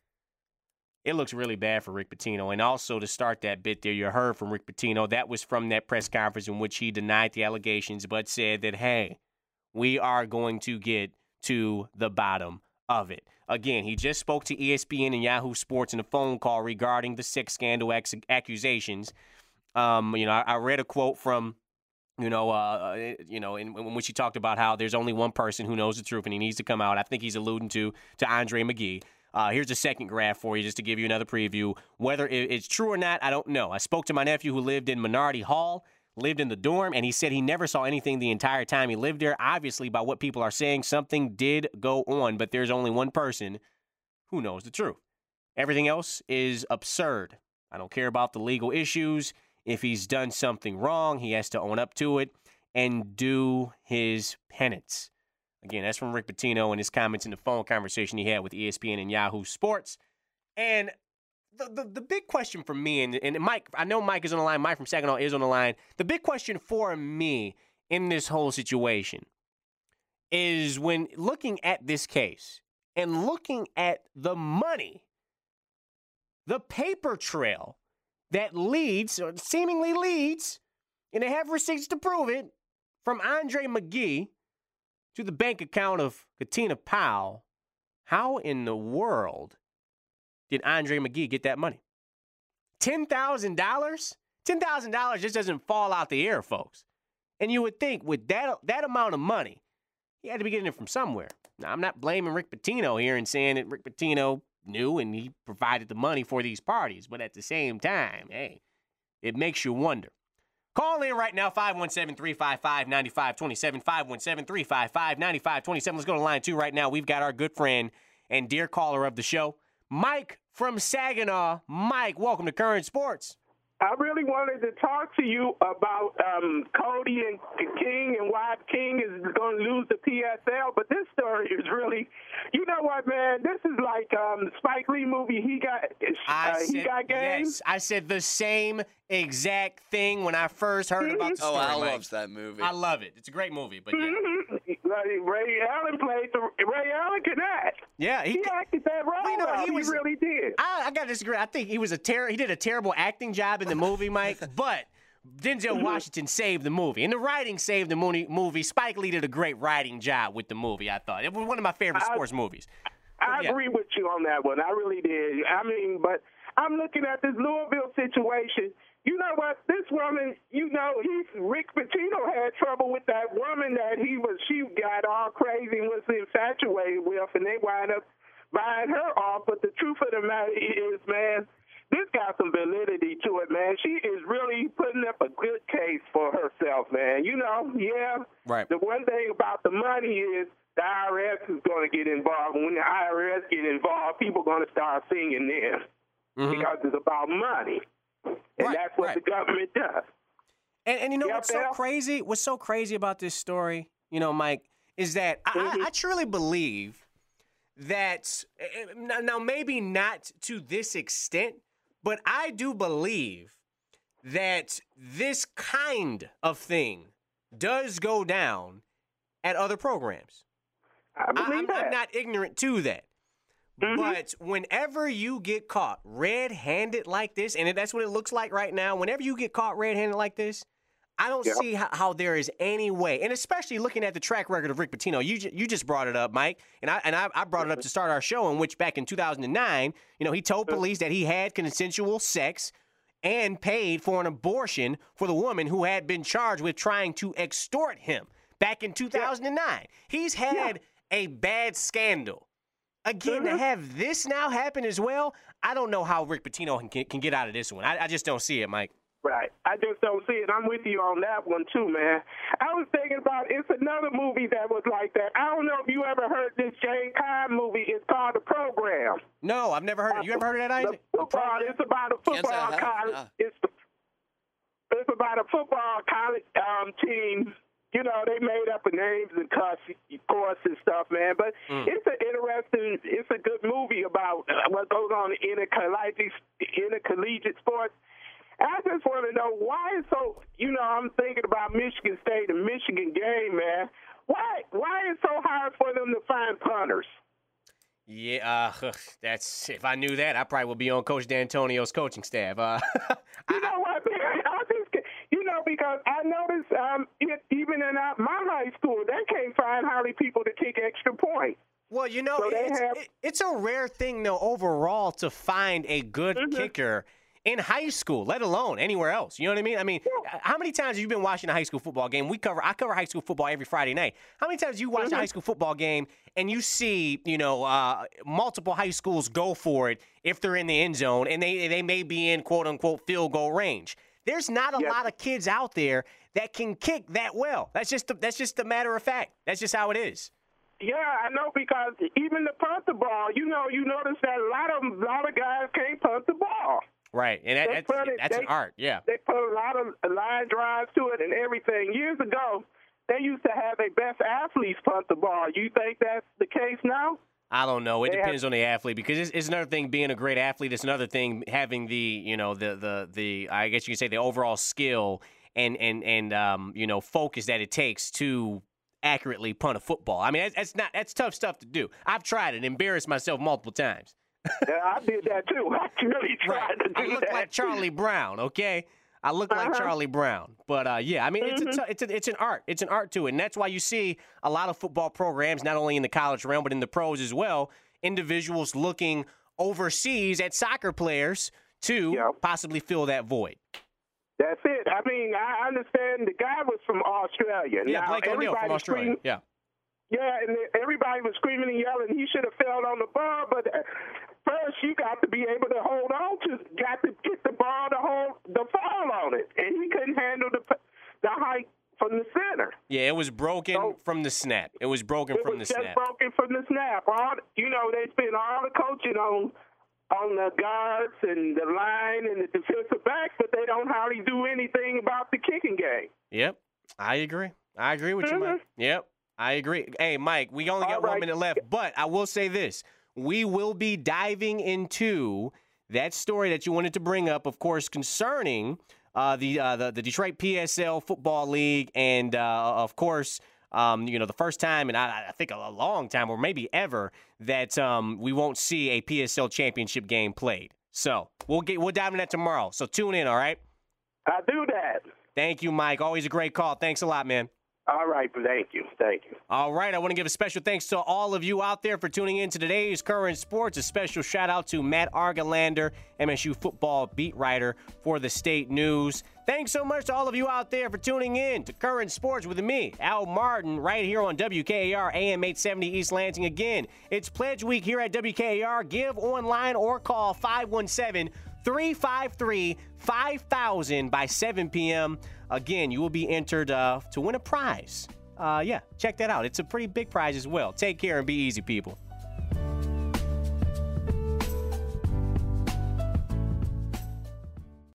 It looks really bad for Rick Pitino. And also, to start that bit there, you heard from Rick Pitino. That was from that press conference in which he denied the allegations, but said that, hey, we are going to get to the bottom of it. Again, he just spoke to E S P N and Yahoo Sports in a phone call regarding the sex scandal ac- accusations. Um, you know, I, I read a quote from You know, uh, you know, in, in which he talked about how there's only one person who knows the truth and he needs to come out. I think he's alluding to to Andre McGee. Uh, here's a second graph for you just to give you another preview. Whether it's true or not, I don't know. I spoke to my nephew who lived in Minardi Hall, lived in the dorm, and he said he never saw anything the entire time he lived there. Obviously, by what people are saying, something did go on, but there's only one person who knows the truth. Everything else is absurd. I don't care about the legal issues. If he's done something wrong, he has to own up to it and do his penance. Again, that's from Rick Pitino and his comments in the phone conversation he had with E S P N and Yahoo Sports. And the the, the big question for me, and, and Mike, I know Mike is on the line. Mike from Saginaw is on the line. The big question for me in this whole situation is when looking at this case and looking at the money, the paper trail that leads, or seemingly leads, and they have receipts to prove it, from Andre McGee to the bank account of Katina Powell. How in the world did Andre McGee get that money? ten thousand dollars? ten thousand dollars just doesn't fall out the air, folks. And you would think with that, that amount of money, he had to be getting it from somewhere. Now, I'm not blaming Rick Pitino here and saying that Rick Pitino knew and he provided the money for these parties. But at the same time, hey, it makes you wonder. Call in right now, five one seven, three five five, nine five two seven, five one seven, three five five, nine five two seven. Let's go to line two right now. We've got our good friend and dear caller of the show, Mike from Saginaw. Mike, welcome to Current Sports. I really wanted to talk to you about um, Cody and King and why King is going to lose the P S L. But this story is really, you know what, man? This is like um, Spike Lee movie. He got uh, said, he got game. Yes, I said the same exact thing when I first heard about the story. Oh, I Mike. love that movie. I love it. It's a great movie. But yeah. Mm-hmm. Ray Allen played the Ray Allen can act. Yeah, he, he acted that role. Well, you know, well. he, was, he really did. I, I got to disagree. I think he was a ter- He did a terrible acting job in the movie, Mike. But Denzel Washington saved the movie, and the writing saved the movie. Spike Lee did a great writing job with the movie. I thought it was one of my favorite I, sports movies. I yeah. agree with you on that one. I really did. I mean, but I'm looking at this Louisville situation. You know what? This woman, you know, he's Rick Pitino had trouble with that woman that he was, she got all crazy and was infatuated with, and they wind up buying her off. But the truth of the matter is, man, this got some validity to it, man. She is really putting up a good case for herself, man. You know, yeah. Right. The one thing about the money is the I R S is going to get involved. And when the I R S get involved, people are going to start singing them mm-hmm. because it's about money. And right, that's what right. the government does. And, and you know yep, what's so yeah. crazy? What's so crazy about this story, you know, Mike, is that mm-hmm. I, I truly believe that, now maybe not to this extent, but I do believe that this kind of thing does go down at other programs. I believe I'm, that. I'm not ignorant to that. Mm-hmm. But whenever you get caught red-handed like this, and that's what it looks like right now, whenever you get caught red-handed like this, I don't yep. see how, how there is any way, and especially looking at the track record of Rick Pitino. You you just brought it up, Mike, and I and I, I brought it up to start our show, in which back in two thousand nine, you know, he told police that he had consensual sex and paid for an abortion for the woman who had been charged with trying to extort him back in two thousand nine. Yeah. He's had yeah. a bad scandal. Again, mm-hmm. to have this now happen as well, I don't know how Rick Pitino can, can get out of this one. I, I just don't see it, Mike. Right. I just don't see it. I'm with you on that one, too, man. I was thinking about, it's another movie that was like that. I don't know if you ever heard this Jane Kine movie. It's called The Program. No, I've never heard it. You ever heard of that, Isaac? The football, it's about a football college. Yeah. It's, the, it's about a football college um, team. You know, they made up names and cuss, course and stuff, man. But mm. it's an interesting, it's a good movie about what goes on in intercollegiate, intercollegiate sports. I just want to know why it's so, you know, I'm thinking about Michigan State and Michigan game, man. Why why is it so hard for them to find punters? Yeah, uh, that's, if I knew that, I probably would be on Coach D'Antonio's coaching staff. Uh, you know what, man? I just, you know, because I noticed um, it, even in uh, my high school, they can't find hardly people to kick extra points. Well, you know, so it's, have, it, it's a rare thing, though, overall, to find a good mm-hmm. kicker in high school, let alone anywhere else. You know what I mean? I mean, yeah. How many times have you been watching a high school football game? We cover, I cover high school football every Friday night. How many times do you watch mm-hmm. a high school football game and you see, you know, uh, multiple high schools go for it if they're in the end zone and they they may be in quote unquote field goal range? There's not a yeah. lot of kids out there that can kick that well. That's just the, that's just a matter of fact. That's just how it is. Yeah, I know, because even the punt the ball, you know, you notice that a lot of a lot of guys can't punt the ball. Right, and that, that's, it, that's they, an art, yeah. They put a lot of line drives to it and everything. Years ago, they used to have their best athletes punt the ball. You think that's the case now? I don't know. It they depends have, on the athlete, because it's, it's another thing being a great athlete. It's another thing having the, you know, the the the I guess you can say the overall skill and and and um you know focus that it takes to accurately punt a football. I mean, that's, that's not that's tough stuff to do. I've tried it, embarrassed myself multiple times. Yeah, I did that too. I really tried right. to do I look that like Charlie too. Brown, okay? I look uh-huh. like Charlie Brown. But, uh, yeah, I mean, mm-hmm. it's, a, it's, a, it's an art. It's an art to it. And that's why you see a lot of football programs, not only in the college realm, but in the pros as well, individuals looking overseas at soccer players to yep. possibly fill that void. That's it. I mean, I understand the guy was from Australia. Yeah, now, Blake O'Neill from Australia, scream, yeah. Yeah, and everybody was screaming and yelling he should have fell on the ball, but first you got to be able to hold on to, got to get the ball to hold the fall on it, and he couldn't handle the the height from the center. Yeah, it was broken so, from the snap. It was broken it from was the just snap. broken from the snap. All you know, they spent all the coaching on on the guards and the line and the defensive backs, but they don't hardly do anything about the kicking game. Yep, I agree. I agree with mm-hmm. you, Mike. Yep. I agree. Hey, Mike, we only got All right. one minute left, but I will say this. We will be diving into that story that you wanted to bring up, of course, concerning uh, the, uh, the the Detroit P S L Football League and, uh, of course, um, you know, the first time, and I, I think a long time, or maybe ever, that um, we won't see a P S L championship game played. So we'll get we'll dive into that tomorrow. So tune in, all right? I do that. Thank you, Mike. Always a great call. Thanks a lot, man. All right, thank you, thank you. All right, I want to give a special thanks to all of you out there for tuning in to today's Current Sports. A special shout-out to Matt Argelander, M S U football beat writer for the State News. Thanks so much to all of you out there for tuning in to Current Sports with me, Al Martin, right here on W K A R A M eight seventy East Lansing. Again, it's Pledge Week here at W K A R. Give online or call five one seven, three five three, five thousand by seven p.m. Again, you will be entered uh, to win a prize. Uh, yeah, check that out. It's a pretty big prize as well. Take care and be easy, people.